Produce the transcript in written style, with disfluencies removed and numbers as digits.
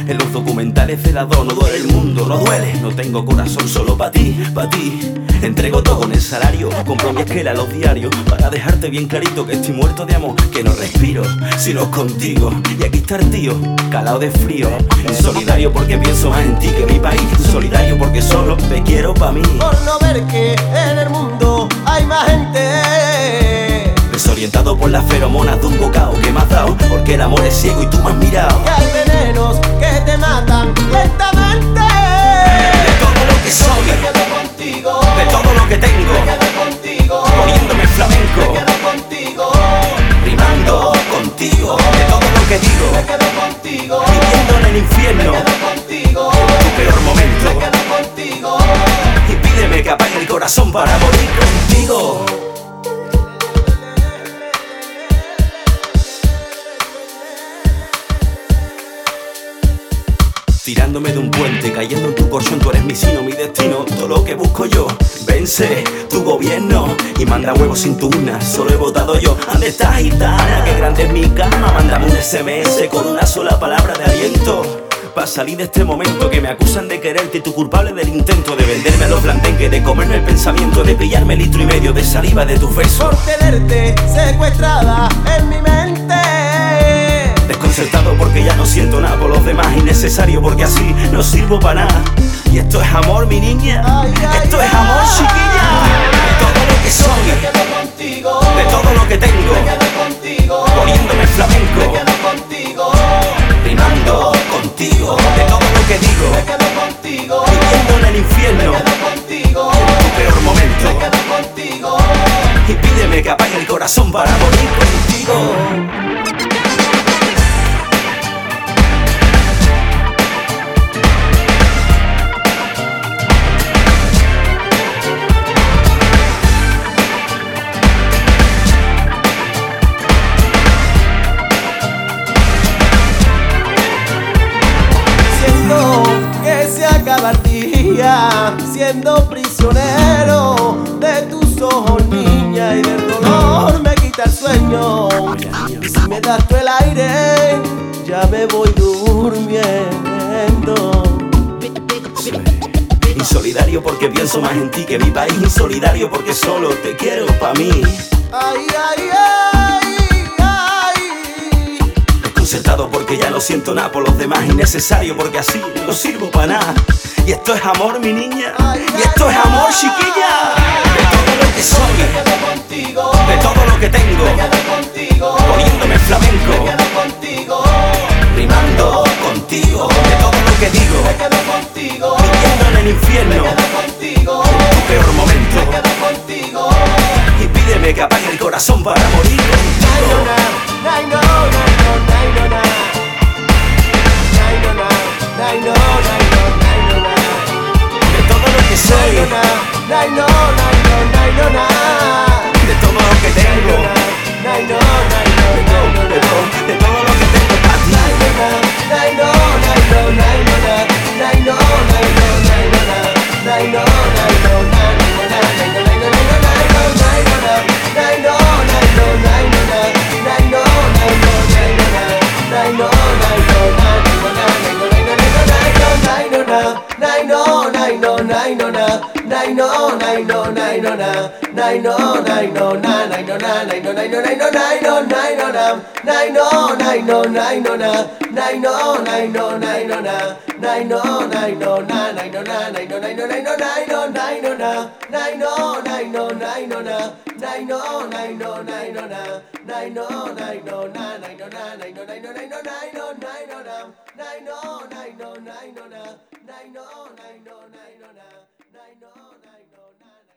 En los documentales de la dos no duele el mundo, no duele. No tengo corazón solo pa' ti, pa' ti. Entrego todo con el salario, compro mi esquela los diarios, para dejarte bien clarito que estoy muerto de amor, que no respiro si no es contigo. Y aquí está el tío, calado de frío. Insolidario porque pienso más en ti que en mi país. Insolidario porque solo te quiero pa' mí. Por no ver que en el mundo hay más gente. Desorientado por las feromonas de un bocado que me has dado, porque el amor es ciego y tú me has mirado. Que hay venenos que te matan lentamente. De todo lo que soy, me quedo contigo. de todo lo que tengo, Me quedo contigo. poniéndome flamenco, Me quedo contigo. rimando contigo. De todo lo que digo, Me quedo contigo. viviendo en el infierno, Me quedo contigo. tu peor momento. Me quedo contigo. Y pídeme que apague el corazón para morir contigo. Tirándome de un puente, cayendo en tu colchón, tú eres mi sino, mi destino, todo lo que busco yo. Vence tu gobierno y manda huevos sin tuna, solo he votado yo. ¿Dónde estás, gitana? Qué grande es mi cama, mándame un SMS con una sola palabra de aliento. Pa' salir de este momento que me acusan de quererte y tú culpable del intento de venderme a los blandengues, de comerme el pensamiento, de pillarme litro y medio de saliva de tus besos. Por tenerte secuestrada en mi mente. Desconcertado porque ya no siento nada por los demás, innecesario porque así no sirvo para nada. Y esto es amor, mi niña, Ay, ay, esto es amor, ay. chiquilla. De todo lo que Me soy, quedo contigo. de todo lo que tengo, Me quedo contigo. poniéndome Me flamenco, quedo contigo. rimando contigo. De todo lo que digo, Me quedo contigo. viviendo en el infierno, Me quedo contigo. tu peor momento. Me quedo contigo. Y pídeme que apague el corazón para morir contigo. Que se acaba el día siendo prisionero de tus ojos, niña, y del dolor me quita el sueño. Y si me das tú el aire, ya me voy durmiendo. Insolidario porque pienso más en ti que en mi país. Insolidario porque solo te quiero pa' mí. Ay, ay, ay, ay. Desconcertado porque ya no siento nada por los demás. Innecesario porque así no sirvo para nada. Y esto es amor, mi niña. Y esto es amor, chiquilla. De todo lo que Me soy, quedo contigo. de todo lo que tengo, Me quedo contigo. poniéndome flamenco, Me quedo contigo. rimando contigo. De todo lo que digo, Me quedo contigo. viviendo en el infierno, Me quedo contigo. tu peor momento. Me quedo contigo. Y pídeme que apague el corazón para morir contigo. De todo lo que soy, de todo lo que tengo, de todo lo que tengo para ti. Nine, no, nine, no, nine, no, nine.